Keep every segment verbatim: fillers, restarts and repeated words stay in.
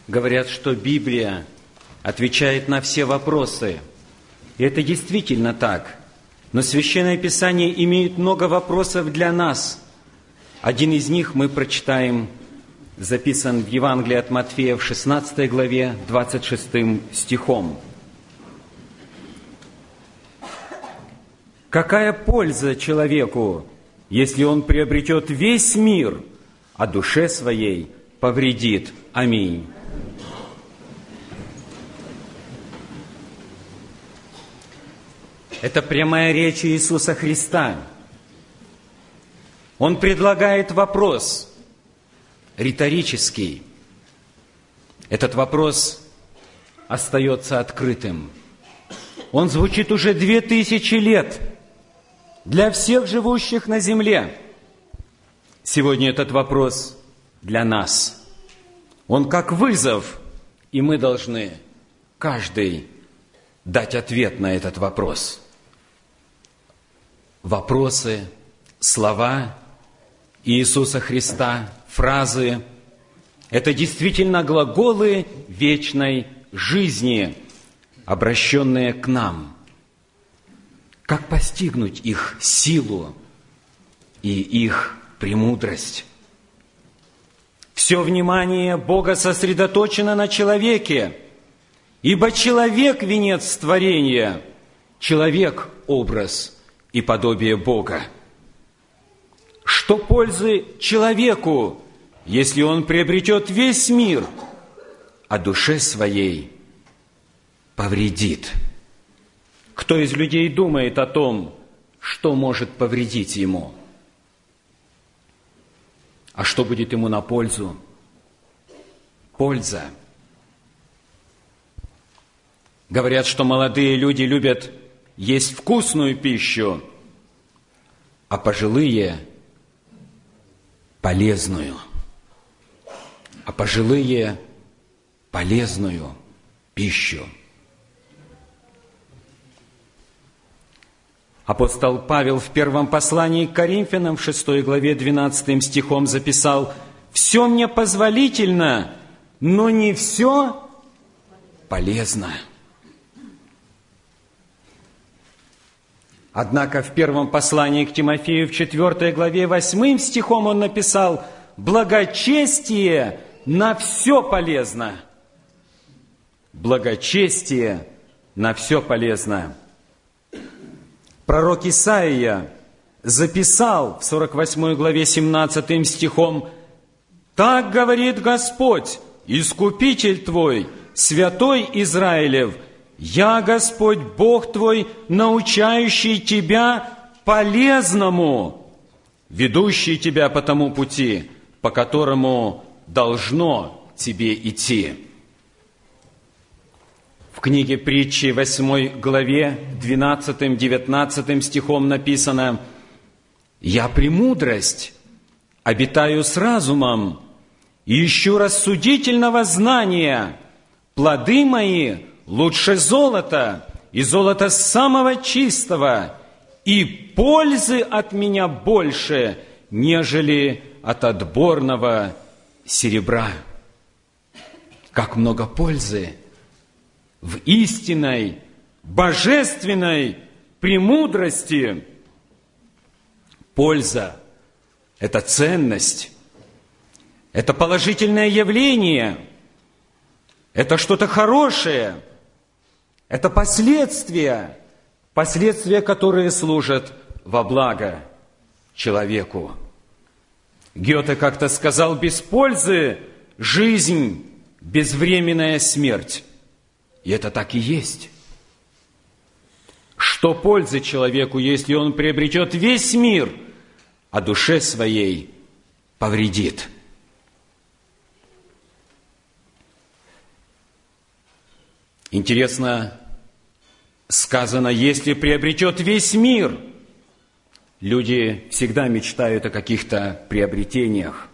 Говорят, что Библия отвечает на все вопросы. И это действительно так. Но Священное Писание имеет много вопросов для нас. Один из них мы прочитаем, записан в Евангелии от Матфея в шестнадцатой главе, двадцать шестым стихом. «Какая польза человеку, если он приобретет весь мир, а душе своей повредит?» Аминь. Это прямая речь Иисуса Христа. Он предлагает вопрос риторический. Этот вопрос остается открытым. Он звучит уже две тысячи лет для всех живущих на земле. Сегодня этот вопрос для нас. Он как вызов, и мы должны каждый дать ответ на этот вопрос. Вопросы, слова Иисуса Христа, фразы – это действительно глаголы вечной жизни, обращенные к нам. Как постигнуть их силу и их премудрость? Все внимание Бога сосредоточено на человеке, ибо человек – венец творения, человек – образ и подобие Бога. Что пользы человеку, если он приобретет весь мир, а душе своей повредит? Кто из людей думает о том, что может повредить ему? А что будет ему на пользу? Польза. Говорят, что молодые люди любят есть вкусную пищу, а пожилые – полезную. А пожилые – полезную пищу. Апостол Павел в первом послании к Коринфянам в шестой главе двенадцатым стихом записал: «Все мне позволительно, но не все полезно». Однако в первом послании к Тимофею в четвёртой главе восьмым стихом он написал: «Благочестие на все полезно». Благочестие на все полезно. Пророк Исаия записал в сорок восьмой главе семнадцатым стихом: «Так говорит Господь, Искупитель твой, Святой Израилев, я, Господь, Бог твой, научающий тебя полезному, ведущий тебя по тому пути, по которому должно тебе идти». В книге Притчи, восьмой главе, двенадцатым-девятнадцатым стихом написано: «Я премудрость, обитаю с разумом, и ищу рассудительного знания. Плоды мои лучше золота, и золота самого чистого, и пользы от меня больше, нежели от отборного серебра». Как много пользы в истинной, божественной премудрости. Польза – это ценность, это положительное явление, это что-то хорошее, это последствия, последствия, которые служат во благо человеку. Гёте как-то сказал: «Без пользы жизнь, безвременная смерть». И это так и есть. Что пользы человеку, если он приобретет весь мир, а душе своей повредит? Интересно, сказано: если приобретет весь мир. Люди всегда мечтают о каких-то приобретениях.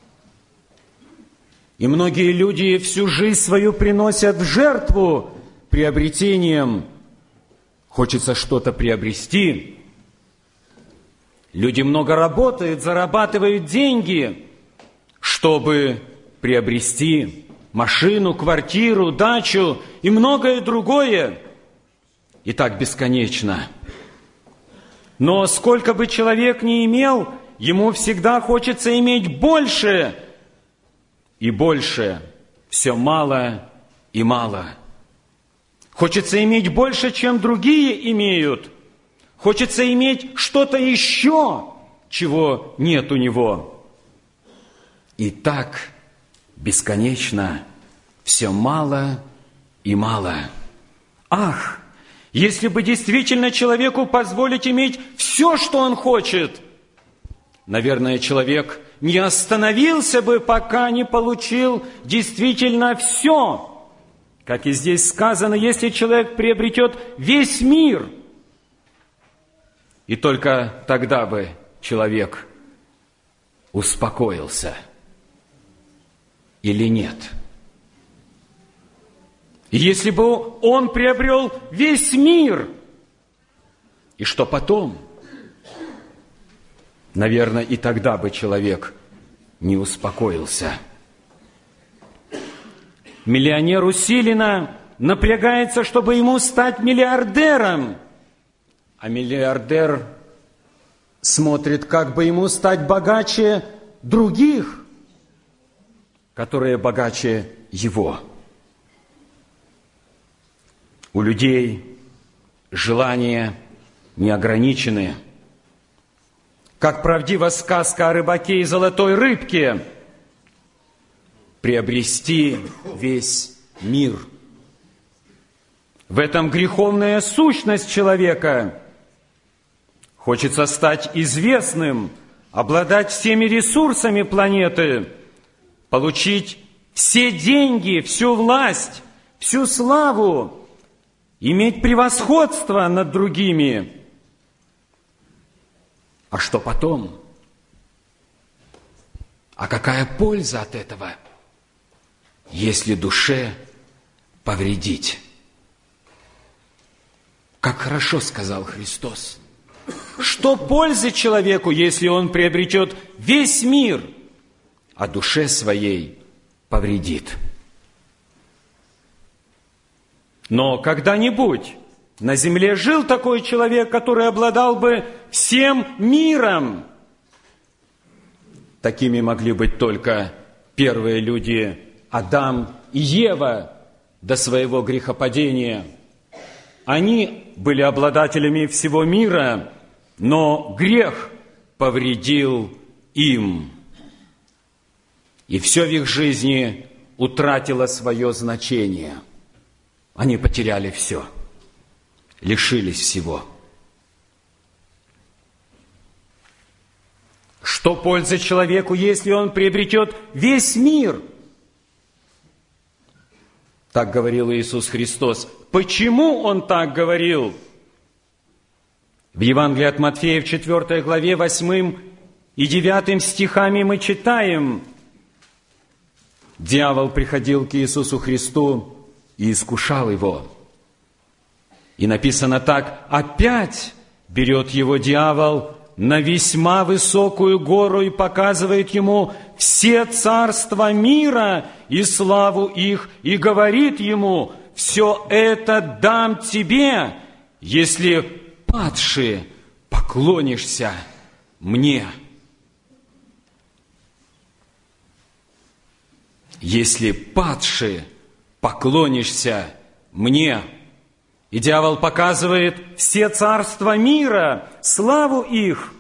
И многие люди всю жизнь свою приносят в жертву приобретением. Хочется что-то приобрести. Люди много работают, зарабатывают деньги, чтобы приобрести. машину, квартиру, дачу и многое другое. И так бесконечно. Но сколько бы человек ни имел, ему всегда хочется иметь больше и больше. Все мало и мало. Хочется иметь больше, чем другие имеют. Хочется иметь что-то еще, чего нет у него. И так бесконечно все мало и мало. Ах, если бы действительно человеку позволить иметь все, что он хочет, наверное, человек не остановился бы, пока не получил действительно все. Как и здесь сказано, если человек приобретет весь мир, и только тогда бы человек успокоился. Или нет? Если бы он приобрел весь мир, и что потом? Наверное, и тогда бы человек не успокоился. Миллионер усиленно напрягается, чтобы ему стать миллиардером, а миллиардер смотрит, как бы ему стать богаче других, которые богаче его. У людей желания неограничены. Как правдива сказка о рыбаке и золотой рыбке, приобрести весь мир. В этом греховная сущность человека. Хочется стать известным, обладать всеми ресурсами планеты, получить все деньги, всю власть, всю славу, иметь превосходство над другими. А что потом? А какая польза от этого, если душе повредить? Как хорошо сказал Христос. Что пользы человеку, если он приобретет весь мир, а душе своей повредит? Но когда-нибудь на земле жил такой человек, который обладал бы всем миром. Такими могли быть только первые люди Адам и Ева до своего грехопадения. Они были обладателями всего мира, но грех повредил им. И все в их жизни утратило свое значение. Они потеряли все, лишились всего. Что пользы человеку, если он приобретет весь мир? Так говорил Иисус Христос. Почему Он так говорил? В Евангелии от Матфея в четвёртой главе восьмым и девятым стихами мы читаем: дьявол приходил к Иисусу Христу и искушал Его. И написано так: опять берет Его дьявол на весьма высокую гору и показывает Ему все царства мира и славу их, и говорит Ему: все это дам тебе, если падши поклонишься мне. Если падши поклонишься мне. И дьявол показывает все царства мира, славу их.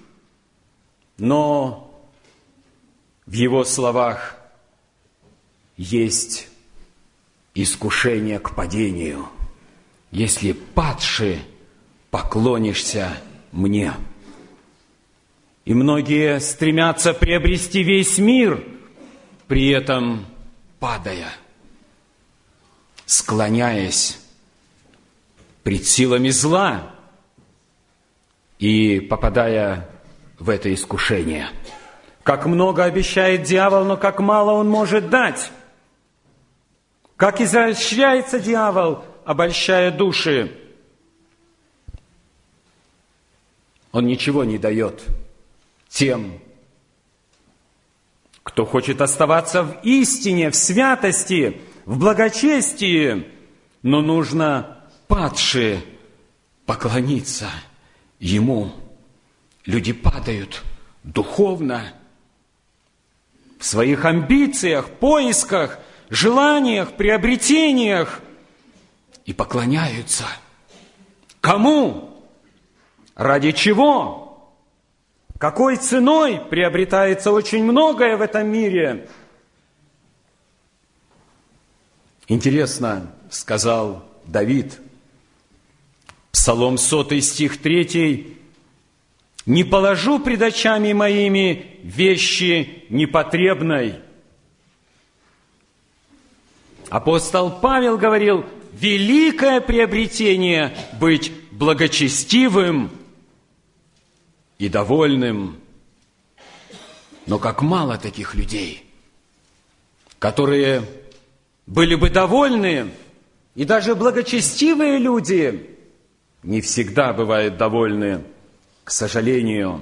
Но в его словах есть искушение к падению. Если падши поклонишься мне. И многие стремятся приобрести весь мир, при этом падая, склоняясь пред силами зла и попадая в это искушение. Как много обещает дьявол, но как мало он может дать. Как изощряется дьявол, обольщая души. Он ничего не дает тем, Кто хочет оставаться в истине, в святости, в благочестии, но нужно падше поклониться Ему. Люди падают духовно в своих амбициях, поисках, желаниях, приобретениях и поклоняются. Кому? Ради чего? Какой ценой приобретается очень многое в этом мире? Интересно, сказал Давид, Псалом сотый, стих третий, «Не положу пред очами моими вещи непотребной». Апостол Павел говорил, великое приобретение быть благочестивым и довольным. Но как мало таких людей, которые были бы довольны, и даже благочестивые люди не всегда бывают довольны, к сожалению.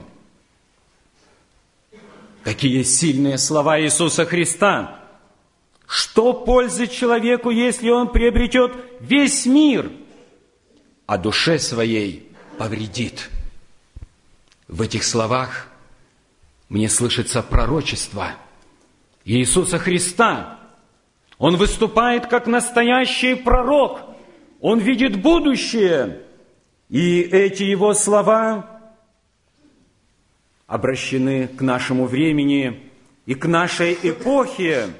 Какие сильные слова Иисуса Христа! Что пользы человеку, если он приобретет весь мир, а душе своей повредит? В этих словах мне слышится пророчество Иисуса Христа. Он выступает как настоящий пророк. Он видит будущее. И эти его слова обращены к нашему времени и к нашей эпохе.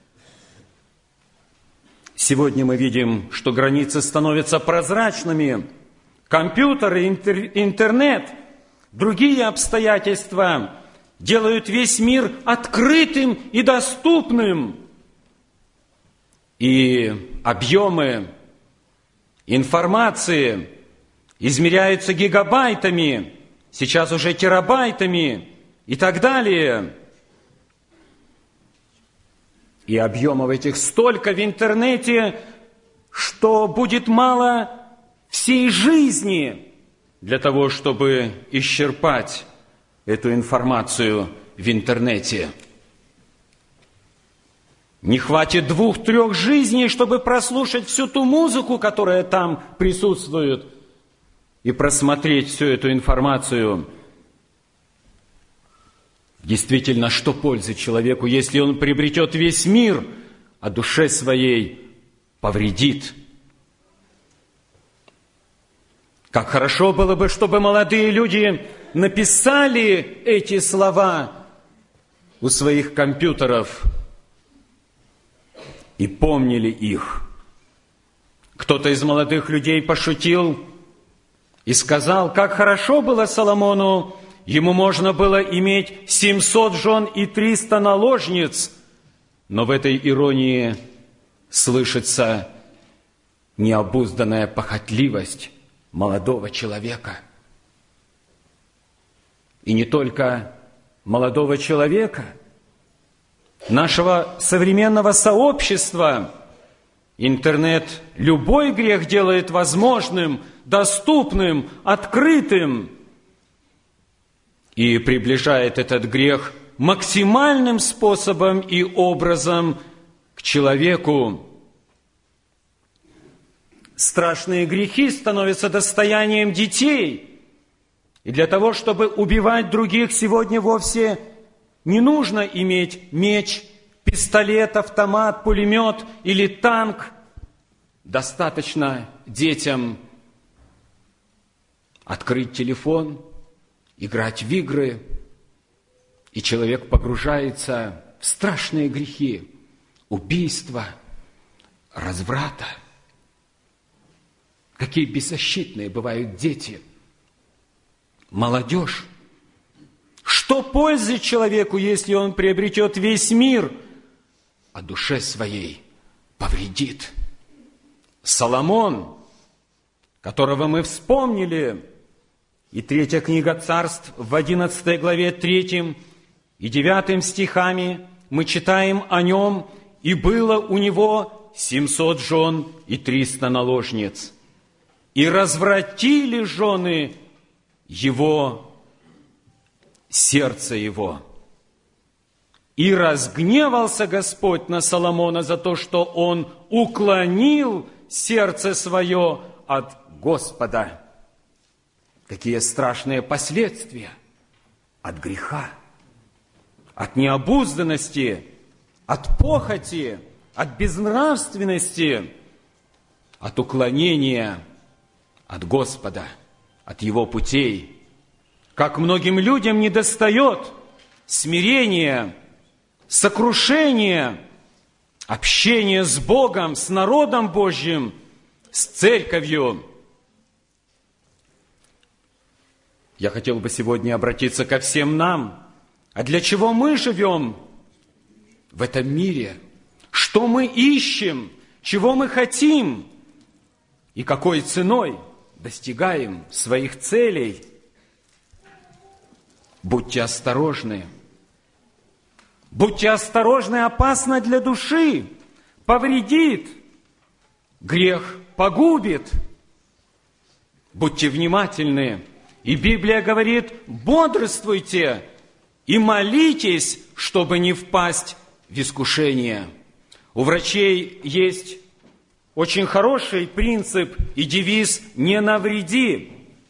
Сегодня мы видим, что границы становятся прозрачными. Компьютеры, интер- интернет, другие обстоятельства делают весь мир открытым и доступным. И объемы информации измеряются гигабайтами, сейчас уже терабайтами и так далее. И объемов этих столько в интернете, что будет мало всей жизни для того, чтобы исчерпать эту информацию в интернете. Не хватит двух-трех жизней, чтобы прослушать всю ту музыку, которая там присутствует, и просмотреть всю эту информацию. Действительно, что пользы человеку, если он приобретет весь мир, а душе своей повредит? Как хорошо было бы, чтобы молодые люди написали эти слова у своих компьютеров и помнили их. Кто-то из молодых людей пошутил и сказал, как хорошо было Соломону, ему можно было иметь семьсот жен и триста наложниц, но в этой иронии слышится необузданная похотливость молодого человека. И не только молодого человека, нашего современного сообщества. Интернет любой грех делает возможным, доступным, открытым и приближает этот грех максимальным способом и образом к человеку. Страшные грехи становятся достоянием детей. И для того, чтобы убивать других, сегодня вовсе не нужно иметь меч, пистолет, автомат, пулемет или танк. Достаточно детям открыть телефон, играть в игры, и человек погружается в страшные грехи убийства, разврата. Какие беззащитные бывают дети, молодежь. Что пользы человеку, если он приобретет весь мир, а душе своей повредит? Соломон, которого мы вспомнили, и третья книга Царств в одиннадцатой главе третьим и девятым стихами мы читаем о нем, и было у него семьсот жен и триста наложниц. И развратили жены его сердце его. И разгневался Господь на Соломона за то, что он уклонил сердце свое от Господа. Какие страшные последствия от греха, от необузданности, от похоти, от безнравственности, от уклонения от Господа, от Его путей. Как многим людям недостает смирения, сокрушения, общения с Богом, с народом Божьим, с церковью. Я хотел бы сегодня обратиться ко всем нам. А для чего мы живем в этом мире? Что мы ищем? Чего мы хотим? И какой ценой достигаем своих целей? Будьте осторожны. Будьте осторожны, опасно для души, повредит, грех погубит. Будьте внимательны. И Библия говорит: бодрствуйте и молитесь, чтобы не впасть в искушение. У врачей есть очень хороший принцип и девиз «не навреди».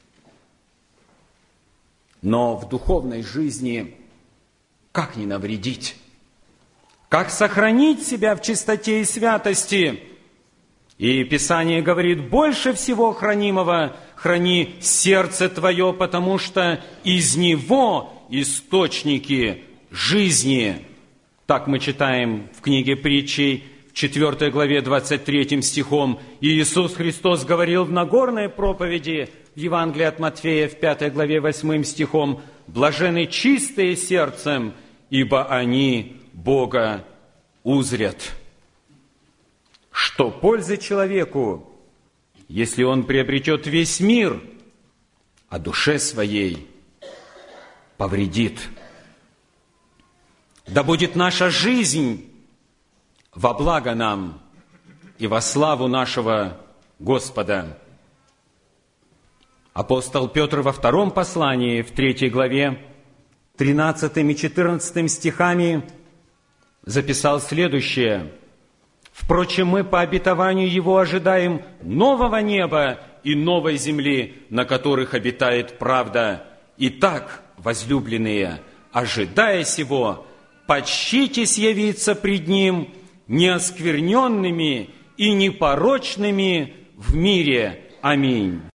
Но в духовной жизни как не навредить? Как сохранить себя в чистоте и святости? И Писание говорит: больше всего хранимого храни сердце твое, потому что из него источники жизни. Так мы читаем в книге Притчей, в четвёртой главе, двадцать третьим стихом. И Иисус Христос говорил в Нагорной проповеди, в Евангелии от Матфея, в пятой главе, восьмым стихом: «Блаженны чистые сердцем, ибо они Бога узрят». Что пользы человеку, если он приобретет весь мир, а душе своей повредит? Да будет наша жизнь во благо нам и во славу нашего Господа. Апостол Петр во втором послании, в третьей главе, тринадцатым и четырнадцатым стихами записал следующее: «Впрочем, мы по обетованию Его ожидаем нового неба и новой земли, на которых обитает правда. Итак, возлюбленные, ожидая сего, почтитесь явиться пред Ним неоскверненными и непорочными в мире. Аминь».